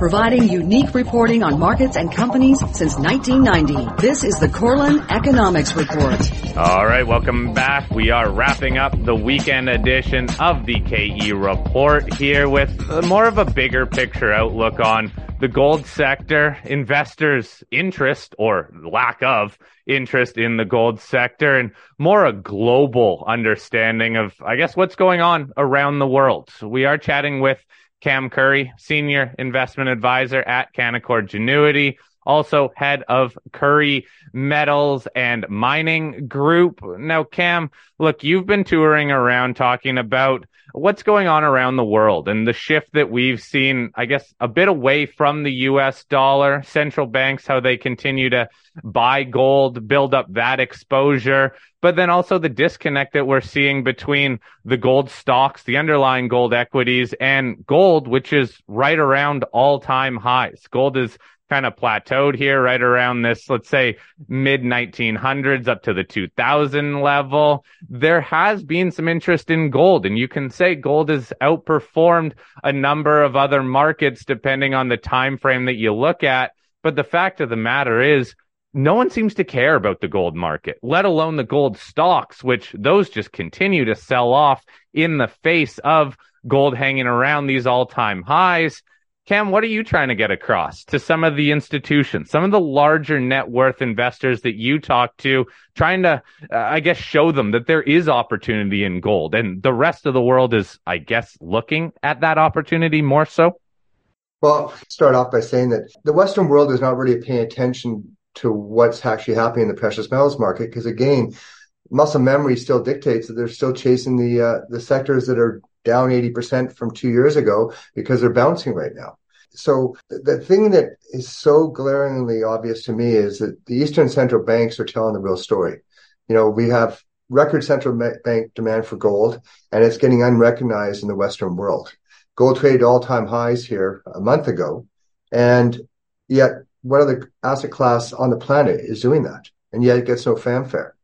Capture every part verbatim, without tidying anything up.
providing unique reporting on markets and companies since nineteen ninety. This is the Korelin Economics Report. All right, welcome back. We are wrapping up the weekend edition of the K E Report here with more of a bigger picture outlook on the gold sector, investors' interest or lack of interest in the gold sector, and more a global understanding of, I guess, what's going on around the world. We are chatting with Cam Curry, Senior Investment Advisor at Canaccord Genuity, also head of Curry Metals and Mining Group. Now, Cam, look, you've been touring around talking about what's going on around the world and the shift that we've seen, I guess, a bit away from the U S dollar, central banks, how they continue to buy gold, build up that exposure, but then also the disconnect that we're seeing between the gold stocks, the underlying gold equities, and gold, which is right around all-time highs. Gold is kind of plateaued here right around this, let's say, mid nineteen hundreds up to the two thousand level. There has been some interest in gold, and you can say gold has outperformed a number of other markets depending on the time frame that you look at. But the fact of the matter is, no one seems to care about the gold market, let alone the gold stocks, which those just continue to sell off in the face of gold hanging around these all-time highs. Cam, what are you trying to get across to some of the institutions, some of the larger net worth investors that you talk to, trying to, uh, I guess, show them that there is opportunity in gold and the rest of the world is, I guess, looking at that opportunity more so? Well, start off by saying that the Western world is not really paying attention to what's actually happening in the precious metals market because, again, muscle memory still dictates that they're still chasing the uh, the sectors that are down eighty percent from two years ago because they're bouncing right now. So the thing that is so glaringly obvious to me is that the Eastern central banks are telling the real story. You know, we have record central bank demand for gold, and it's getting unrecognized in the Western world. Gold traded all-time highs here a month ago, and yet what other asset class on the planet is doing that? And yet it gets no fanfare.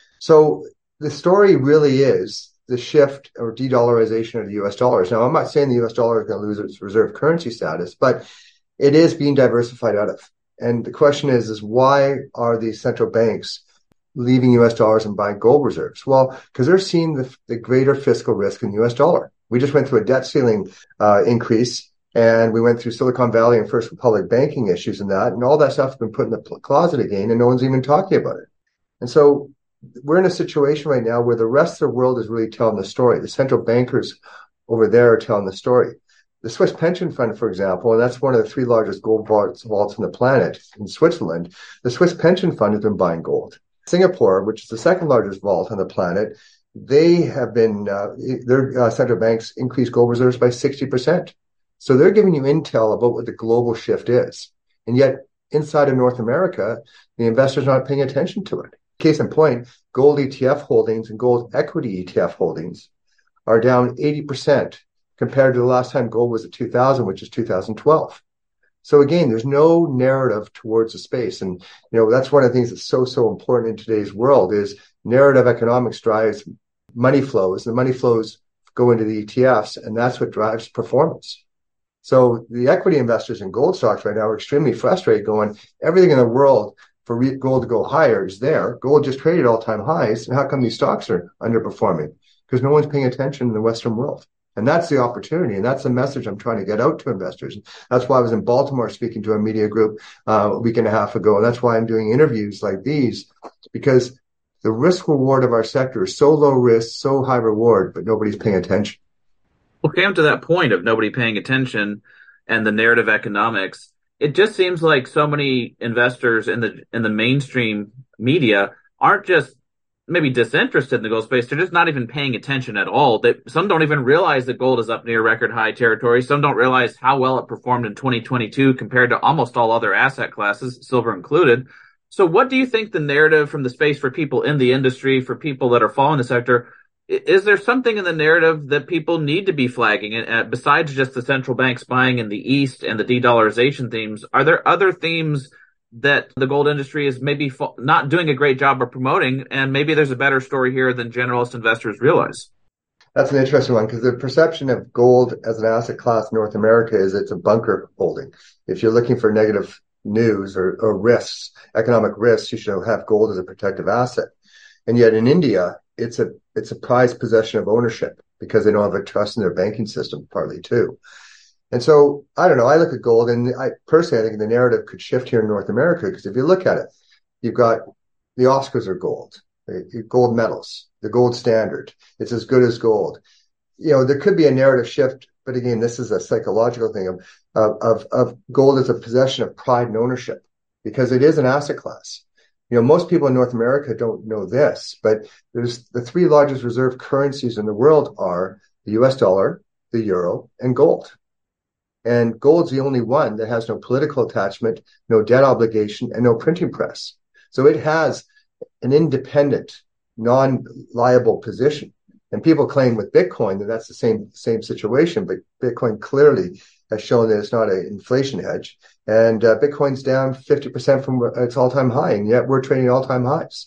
So the story really is the shift or de-dollarization of the U S dollars. Now, I'm not saying the U S dollar is going to lose its reserve currency status, but it is being diversified out of. And the question is, is why are these central banks leaving U S dollars and buying gold reserves? Well, because they're seeing the, the greater fiscal risk in the U S dollar. We just went through a debt ceiling uh, increase, and we went through Silicon Valley and First Republic banking issues and that, and all that stuff has been put in the closet again, and no one's even talking about it. And so we're in a situation right now where the rest of the world is really telling the story. The central bankers over there are telling the story. The Swiss pension fund, for example, and that's one of the three largest gold vaults, vaults on the planet in Switzerland, the Swiss pension fund has been buying gold. Singapore, which is the second largest vault on the planet, they have been, uh, their uh, central banks increased gold reserves by sixty percent. So they're giving you intel about what the global shift is. And yet, inside of North America, the investors are not paying attention to it. Case in point, gold E T F holdings and gold equity E T F holdings are down eighty percent compared to the last time gold was at two thousand, which is two thousand twelve. So again, there's no narrative towards the space. And, you know, that's one of the things that's so, so important in today's world is narrative economics drives money flows. The money flows go into the E T Fs, and that's what drives performance. So the equity investors in gold stocks right now are extremely frustrated going, everything in the world for gold to go higher is there. Gold just traded all-time highs. And how come these stocks are underperforming? Because no one's paying attention in the Western world. And that's the opportunity. And that's the message I'm trying to get out to investors. That's why I was in Baltimore speaking to a media group uh, a week and a half ago. And that's why I'm doing interviews like these, because the risk reward of our sector is so low risk, so high reward, but nobody's paying attention. Well, came to that point of nobody paying attention and the narrative economics. It just seems like so many investors in the in the mainstream media aren't just maybe disinterested in the gold space. They're just not even paying attention at all. They, some don't even realize that gold is up near record high territory. Some don't realize how well it performed in twenty twenty-two compared to almost all other asset classes, silver included. So what do you think the narrative from the space for people in the industry, for people that are following the sector, is there something in the narrative that people need to be flagging? Uh, besides just the central banks buying in the East and the de-dollarization themes, are there other themes that the gold industry is maybe fo- not doing a great job of promoting, and maybe there's a better story here than generalist investors realize? That's an interesting one because the perception of gold as an asset class in North America is it's a bunker holding. If you're looking for negative news or, or risks, economic risks, you should have gold as a protective asset. And yet in India, it's a it's a prized possession of ownership because they don't have a trust in their banking system, partly too. And so I don't know. I look at gold, and I personally I think the narrative could shift here in North America because if you look at it, you've got the Oscars are gold, gold medals, the gold standard. It's as good as gold. You know, there could be a narrative shift, but again, this is a psychological thing of of of gold as a possession of pride and ownership because it is an asset class. You know, most people in North America don't know this, but there's the three largest reserve currencies in the world are the U S dollar, the euro, and gold. And gold's the only one that has no political attachment, no debt obligation, and no printing press. So it has an independent, non-liable position. And people claim with Bitcoin that that's the same same situation, but Bitcoin clearly has shown that it's not an inflation hedge. And uh, Bitcoin's down fifty percent from its all-time high, and yet we're trading all-time highs.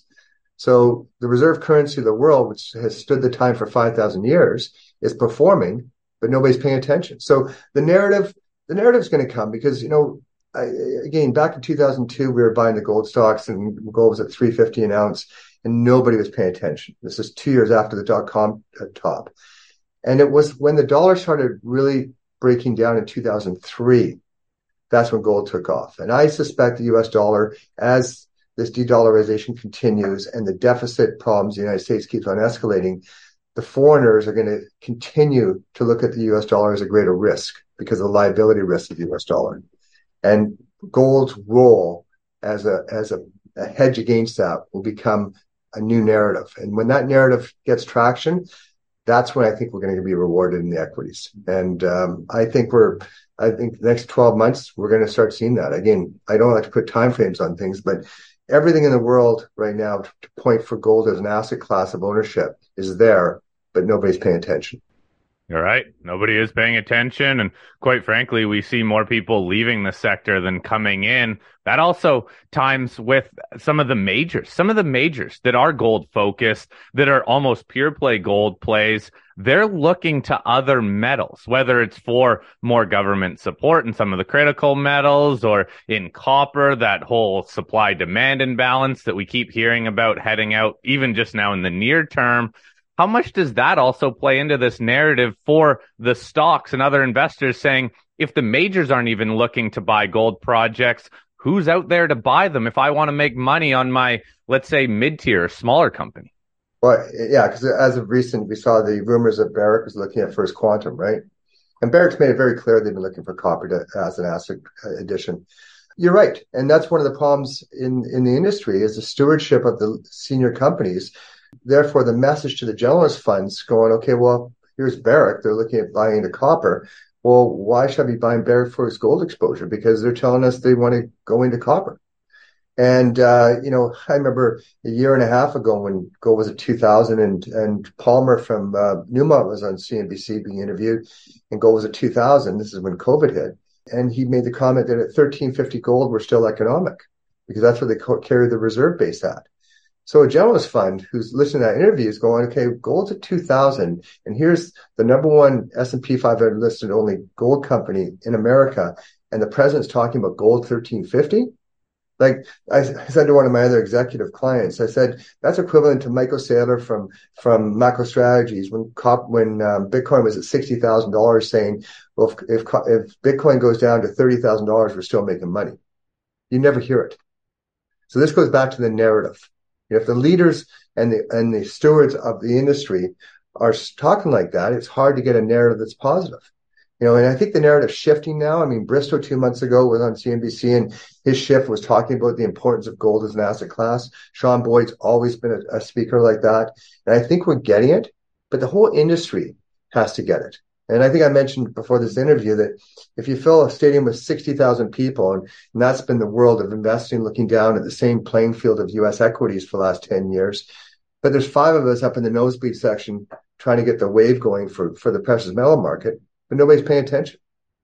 So the reserve currency of the world, which has stood the time for five thousand years, is performing, but nobody's paying attention. So the narrative, the narrative is going to come because, you know, I, again, back in two thousand two, we were buying the gold stocks and gold was at three hundred fifty an ounce and nobody was paying attention. This is two years after the dot-com top. And it was when the dollar started really breaking down in two thousand three, that's when gold took off. And I suspect the U S dollar, as this de-dollarization continues and the deficit problems in the United States keeps on escalating, the foreigners are going to continue to look at the U S dollar as a greater risk because of the liability risk of the U S dollar. And gold's role as a as a, a hedge against that will become a new narrative. And when that narrative gets traction, that's when I think we're going to be rewarded in the equities. And um, I think we're, I think the next twelve months, we're going to start seeing that. Again, I don't like to put timeframes on things, but everything in the world right now to, to point for gold as an asset class of ownership is there, but nobody's paying attention. You're right. Nobody is paying attention. And quite frankly, we see more people leaving the sector than coming in. That also times with some of the majors, some of the majors that are gold focused, that are almost pure play gold plays. They're looking to other metals, whether it's for more government support in some of the critical metals or in copper, that whole supply demand imbalance that we keep hearing about heading out even just now in the near term. How much does that also play into this narrative for the stocks and other investors saying, if the majors aren't even looking to buy gold projects, who's out there to buy them if I want to make money on my, let's say, mid-tier, smaller company? Well, yeah, because as of recent, we saw the rumors that Barrick was looking at First Quantum, right? And Barrick's made it very clear they've been looking for copper to, as an asset addition. You're right. And that's one of the problems in, in the industry is the stewardship of the senior companies. Therefore, the message to the generalist funds going, okay, well, here's Barrick. They're looking at buying into copper. Well, why should I be buying Barrick for its gold exposure? Because they're telling us they want to go into copper. And, uh, you know, I remember a year and a half ago when gold was at two thousand and, and Palmer from uh, Newmont was on C N B C being interviewed and gold was at two thousand. This is when COVID hit. And he made the comment that at thirteen fifty gold, we're still economic because that's where they co- carry the reserve base at. So a generalist fund who's listening to that interview is going, okay, gold's at two thousand, and here's the number one S and P five hundred listed only gold company in America, and the president's talking about gold thirteen fifty. Like I said to one of my other executive clients, I said that's equivalent to Michael Saylor from from Macro Strategies when cop, when um, Bitcoin was at sixty thousand dollars, saying, well, if, if if Bitcoin goes down to thirty thousand dollars, we're still making money. You never hear it. So this goes back to the narrative. If the leaders and the and the stewards of the industry are talking like that, it's hard to get a narrative that's positive. You know, and I think the narrative's shifting now. I mean, Bristow two months ago was on C N B C, and his shift was talking about the importance of gold as an asset class. Sean Boyd's always been a, a speaker like that, and I think we're getting it. But the whole industry has to get it. And I think I mentioned before this interview that if you fill a stadium with sixty thousand people, and, and that's been the world of investing, looking down at the same playing field of U S equities for the last ten years, but there's five of us up in the nosebleed section trying to get the wave going for, for the precious metal market, but nobody's paying attention.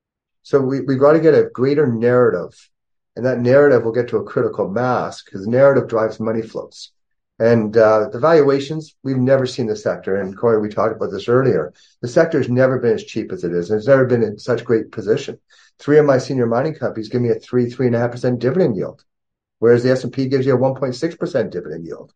So we, we've got to get a greater narrative, and that narrative will get to a critical mass because narrative drives money flows. And uh, the valuations, we've never seen the sector. And Corey, we talked about this earlier. The sector has never been as cheap as it is. And it's never been in such great position. Three of my senior mining companies give me a three, three and a half percent dividend yield, whereas the S and P gives you a one point six percent dividend yield.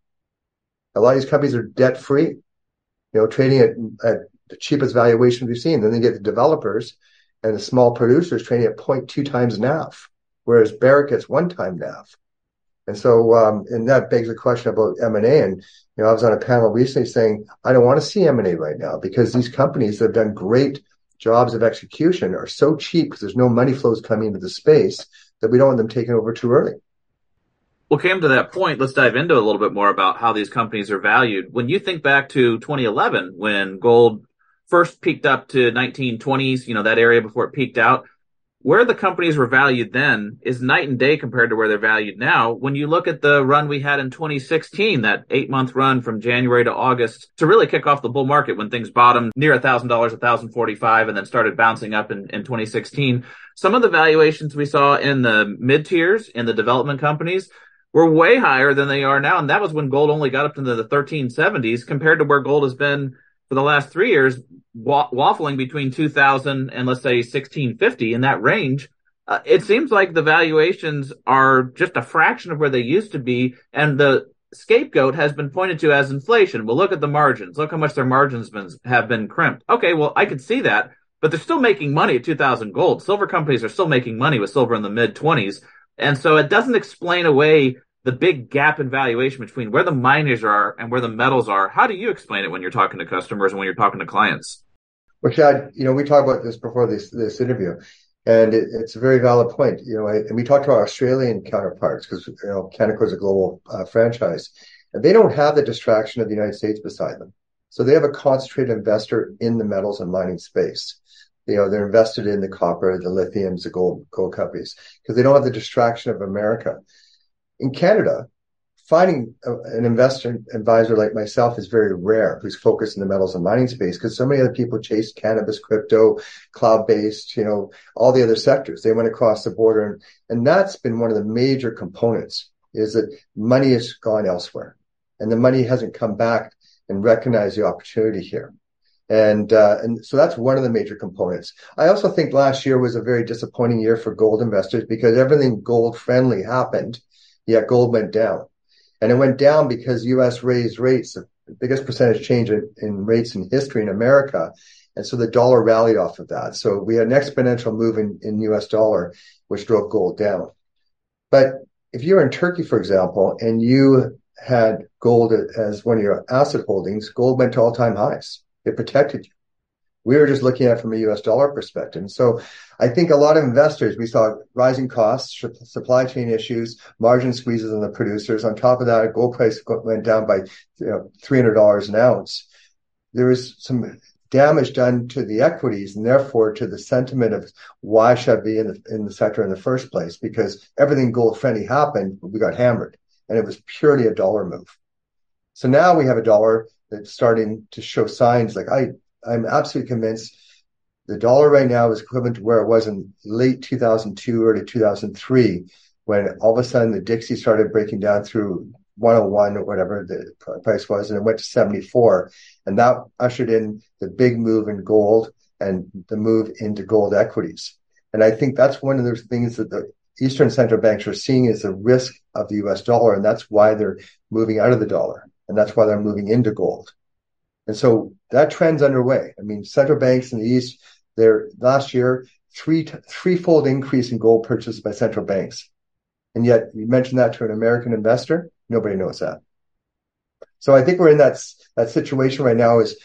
A lot of these companies are debt free, you know, trading at, at the cheapest valuation we've seen. Then they get the developers and the small producers trading at zero point two times N A V, whereas Barrick gets one time N A V. And so, um, and that begs a question about M and A. And, you know, I was on a panel recently saying, I don't want to see M and A right now because these companies that have done great jobs of execution are so cheap because there's no money flows coming into the space that we don't want them taken over too early. Well, came to that point, let's dive into a little bit more about how these companies are valued. When you think back to twenty eleven, when gold first peaked up to nineteen twenties, you know, that area before it peaked out, where the companies were valued then is night and day compared to where they're valued now. When you look at the run we had in twenty sixteen, that eight-month run from January to August to really kick off the bull market when things bottomed near one thousand dollars, one thousand forty-five, and then started bouncing up in, in twenty sixteen, some of the valuations we saw in the mid-tiers, in the development companies, were way higher than they are now. And that was when gold only got up into the thirteen seventies compared to where gold has been for the last three years, wa- waffling between two thousand and let's say sixteen fifty in that range. Uh, it seems like the valuations are just a fraction of where they used to be. And the scapegoat has been pointed to as inflation. Well, look at the margins. Look how much their margins been, have been crimped. Okay, well, I could see that, but they're still making money at two thousand gold. Silver companies are still making money with silver in the mid twenties. And so it doesn't explain away the big gap in valuation between where the miners are and where the metals are. How do you explain it when you're talking to customers and when you're talking to clients? Well, Chad, you know, we talked about this before this this interview, and it, it's a very valid point. You know, I, and we talked to our Australian counterparts because, you know, Canaccord is a global uh, franchise, and they don't have the distraction of the United States beside them. So they have a concentrated investor in the metals and mining space. You know, they're invested in the copper, the lithiums, the gold, gold companies, because they don't have the distraction of America. In Canada, finding a, an investor advisor like myself is very rare who's focused in the metals and mining space because so many other people chase cannabis, crypto, cloud-based, you know, all the other sectors. They went across the border. And, and that's been one of the major components is that money has gone elsewhere and the money hasn't come back and recognized the opportunity here. And uh, and so that's one of the major components. I also think last year was a very disappointing year for gold investors because everything gold friendly happened, yet gold went down. And it went down because U S raised rates, the biggest percentage change in, in rates in history in America. And so the dollar rallied off of that. So we had an exponential move in, in U S dollar, which drove gold down. But if you're in Turkey, for example, and you had gold as one of your asset holdings, gold went to all-time highs. It protected you. We were just looking at it from a U S dollar perspective. And so I think a lot of investors, we saw rising costs, supply chain issues, margin squeezes on the producers. On top of that, gold price went down by you know, three hundred dollars an ounce. There was some damage done to the equities and therefore to the sentiment of why should I be in the, in the sector in the first place? Because everything gold friendly happened, we got hammered and it was purely a dollar move. So now we have a dollar that's starting to show signs like I, I'm absolutely convinced the dollar right now is equivalent to where it was in late two thousand two, early two thousand three, when all of a sudden the Dixie started breaking down through one oh one or whatever the price was, and it went to seventy-four. And that ushered in the big move in gold and the move into gold equities. And I think that's one of those things that the Eastern central banks are seeing is the risk of the U S dollar, and that's why they're moving out of the dollar. And that's why they're moving into gold. And so that trend's underway. I mean, central banks in the East, their last year, three, threefold increase in gold purchases by central banks. And yet you mentioned that to an American investor, nobody knows that. So I think we're in that, that situation right now is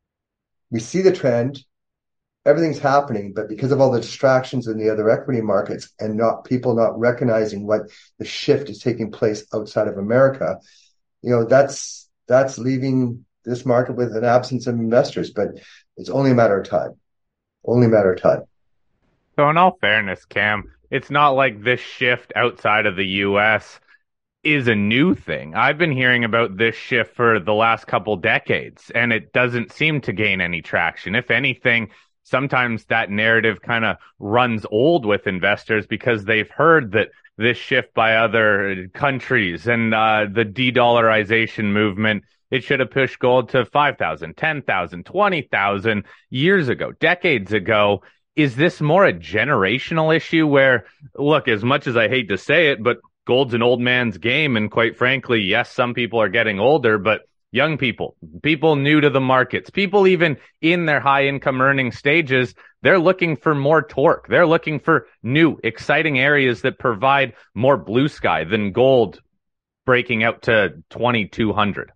we see the trend, everything's happening, but because of all the distractions in the other equity markets and not people not recognizing what the shift is taking place outside of America, you know, that's that's leaving this market with an absence of investors, but it's only a matter of time. Only a matter of time. So in all fairness, Cam, it's not like this shift outside of the U S is a new thing. I've been hearing about this shift for the last couple decades, and it doesn't seem to gain any traction. If anything, sometimes that narrative kind of runs old with investors because they've heard that this shift by other countries and uh, the de-dollarization movement, it should have pushed gold to five thousand, ten thousand, twenty thousand years ago, decades ago. Is this more a generational issue where, look, as much as I hate to say it, but gold's an old man's game. And quite frankly, yes, some people are getting older, but young people, people new to the markets, people even in their high income earning stages, they're looking for more torque. They're looking for new, exciting areas that provide more blue sky than gold breaking out to twenty-two hundred.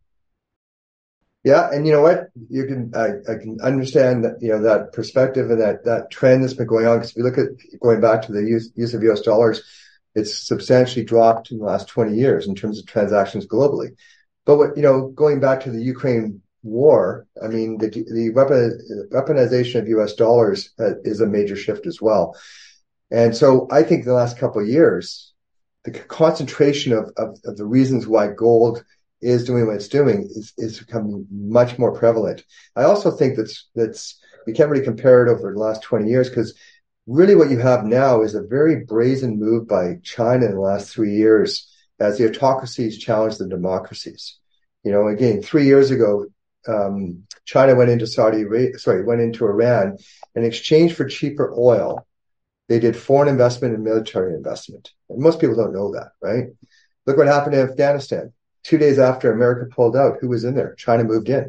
Yeah, and you know what? You can I, I can understand that, you know, that perspective and that that trend that's been going on. Because if you look at going back to the use, use of U S dollars, it's substantially dropped in the last twenty years in terms of transactions globally. But what, you know, going back to the Ukraine war, I mean, the the weapon, weaponization of U S dollars uh, is a major shift as well. And so I think the last couple of years, the concentration of, of, of the reasons why gold is doing what it's doing is, is becoming much more prevalent. I also think that's, that's, you can't really compare it over the last twenty years, because really what you have now is a very brazen move by China in the last three years as the autocracies challenge the democracies. You know, again, three years ago, um, China went into Saudi Arabia, sorry, went into Iran in exchange for cheaper oil. They did foreign investment and military investment. And most people don't know that, right? Look what happened in Afghanistan. Two days after America pulled out, who was in there? China moved in.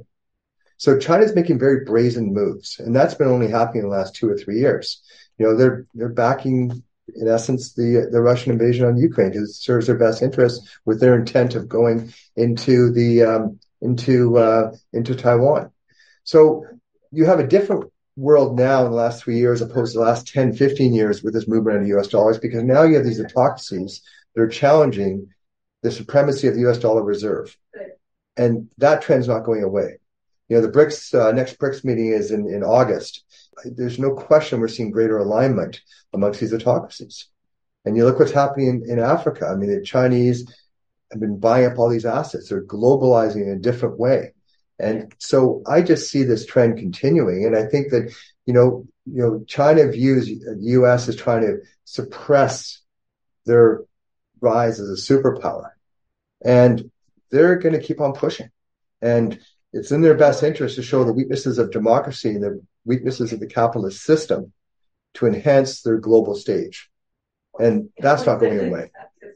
So China's making very brazen moves, and that's been only happening in the last two or three years. You know, they're they're backing, in essence, the the Russian invasion on Ukraine because it serves their best interests with their intent of going into the um, into uh, into Taiwan. So you have a different world now in the last three years opposed to the last ten, fifteen years with this movement of U S dollars, because now you have these autocracies that are challenging the supremacy of the U S dollar reserve. And that trend's not going away. You know, the BRICS, uh, next BRICS meeting is in, in August. There's no question we're seeing greater alignment amongst these autocracies. And you look what's happening in, in Africa. I mean, the Chinese have been buying up all these assets. They're globalizing in a different way. And so I just see this trend continuing. And I think that, you know, you know, China views the U S as trying to suppress their rise as a superpower. And they're going to keep on pushing. And it's in their best interest to show the weaknesses of democracy and the weaknesses of the capitalist system to enhance their global stage. And that's not going away.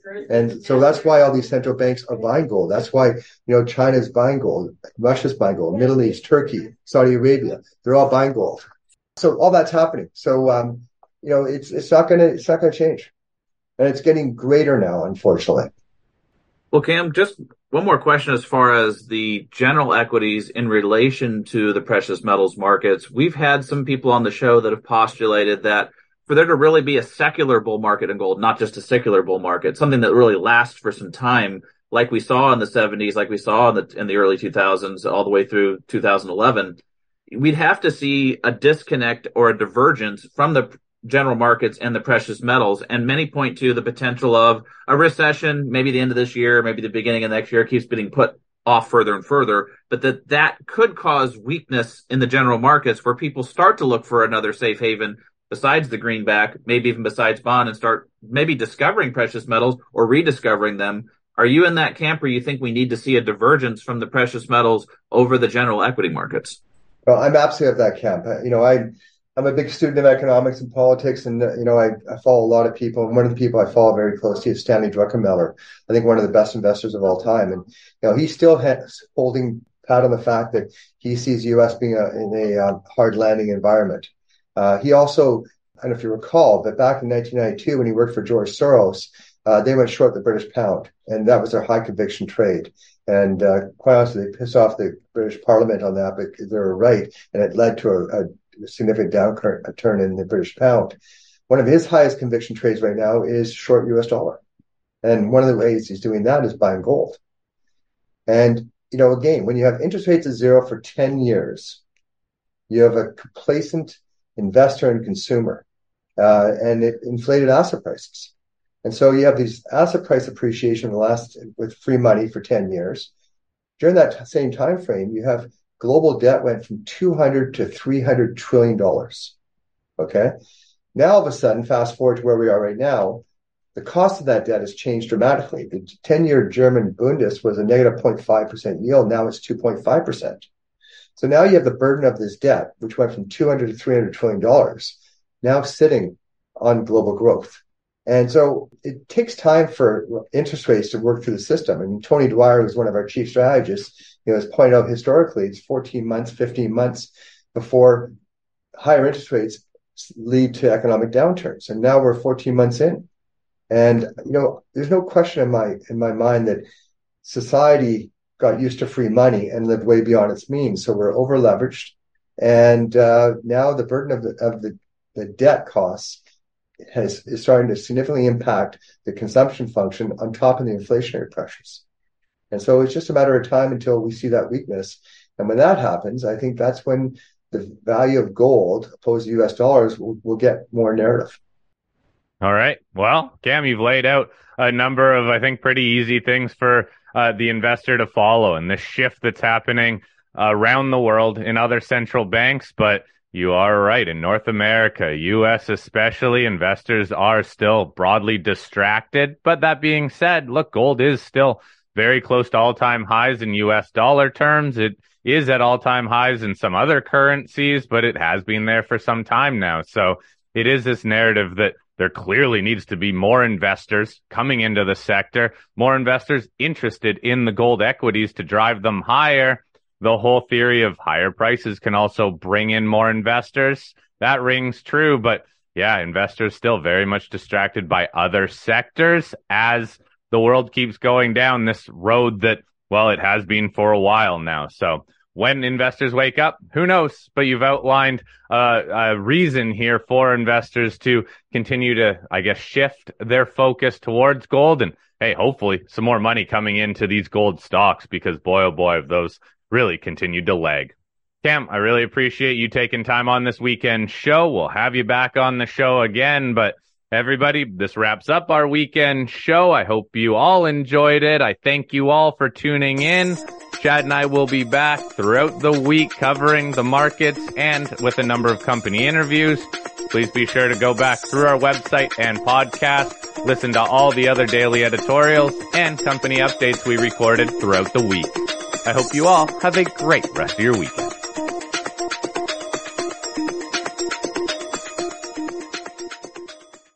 And so that's why all these central banks are buying gold. That's why, you know, China's buying gold, Russia's buying gold, Middle East, Turkey, Saudi Arabia, they're all buying gold. So all that's happening. So, um, you know, it's it's not going to it's not going to change. And it's getting greater now, unfortunately. Well, Cam, just one more question as far as the general equities in relation to the precious metals markets. We've had some people on the show that have postulated that for there to really be a secular bull market in gold, not just a secular bull market, something that really lasts for some time, like we saw in the seventies, like we saw in the, in the early two thousands, all the way through two thousand eleven, we'd have to see a disconnect or a divergence from the general markets and the precious metals. And many point to the potential of a recession, maybe the end of this year, maybe the beginning of next year. It keeps getting put off further and further, but that that could cause weakness in the general markets where people start to look for another safe haven besides the greenback, maybe even besides bond, and start maybe discovering precious metals or rediscovering them. Are you in that camp where you think we need to see a divergence from the precious metals over the general equity markets? Well, I'm absolutely of that camp. You know, I I'm a big student of economics and politics, and, uh, you know, I, I follow a lot of people. And one of the people I follow very closely is Stanley Druckenmiller, I think one of the best investors of all time. And, you know, he's still has, holding pat on the fact that he sees U S being a, in a uh, hard landing environment. Uh, he also, I don't know if you recall, but back in nineteen ninety-two, when he worked for George Soros, uh, they went short the British pound, and that was their high conviction trade. And uh, quite honestly, they pissed off the British Parliament on that, but they were right, and it led to a, a significant downturn in the British pound. One of his highest conviction trades right now is short U S dollar. And one of the ways he's doing that is buying gold. And, you know, again, when you have interest rates at zero for ten years, you have a complacent investor and consumer, uh, and it inflated asset prices. And so you have these asset price appreciation in the last with free money for ten years. During that same time frame, you have global debt went from two hundred to three hundred trillion dollars. Okay. Now, all of a sudden, fast forward to where we are right now, the cost of that debt has changed dramatically. The ten-year German Bundes was a negative zero point five percent yield. Now it's two point five percent. So now you have the burden of this debt, which went from two hundred to three hundred trillion dollars, now sitting on global growth. And so it takes time for interest rates to work through the system. I mean, Tony Dwyer was one of our chief strategists, you know, has pointed out historically, it's fourteen months, fifteen months before higher interest rates lead to economic downturns. And now we're fourteen months in. And, you know, there's no question in my, in my mind that society got used to free money and lived way beyond its means. So we're over leveraged. And uh, now the burden of the, of the, the debt costs has is starting to significantly impact the consumption function on top of the inflationary pressures. And so it's just a matter of time until we see that weakness. And when that happens, I think that's when the value of gold opposed to U S dollars will, will get more narrative. All right. Well, Cam, you've laid out a number of, I think, pretty easy things for uh, the investor to follow and the shift that's happening uh, around the world in other central banks. But you are right. In North America, U S especially, investors are still broadly distracted. But that being said, look, gold is still very close to all-time highs in U S dollar terms. It is at all-time highs in some other currencies, but it has been there for some time now. So it is this narrative that there clearly needs to be more investors coming into the sector, more investors interested in the gold equities to drive them higher. The whole theory of higher prices can also bring in more investors. That rings true, but yeah, investors still very much distracted by other sectors as the world keeps going down this road that, well, it has been for a while now. So when investors wake up, who knows? But you've outlined uh, a reason here for investors to continue to, I guess, shift their focus towards gold. And hey, hopefully some more money coming into these gold stocks because boy, oh boy, have those really continued to lag. Cam, I really appreciate you taking time on this weekend show. We'll have you back on the show again. But everybody, this wraps up our weekend show. I hope you all enjoyed it. I thank you all for tuning in. Chad and I will be back throughout the week covering the markets and with a number of company interviews. Please be sure to go back through our website and podcast, listen to all the other daily editorials and company updates we recorded throughout the week. I hope you all have a great rest of your weekend.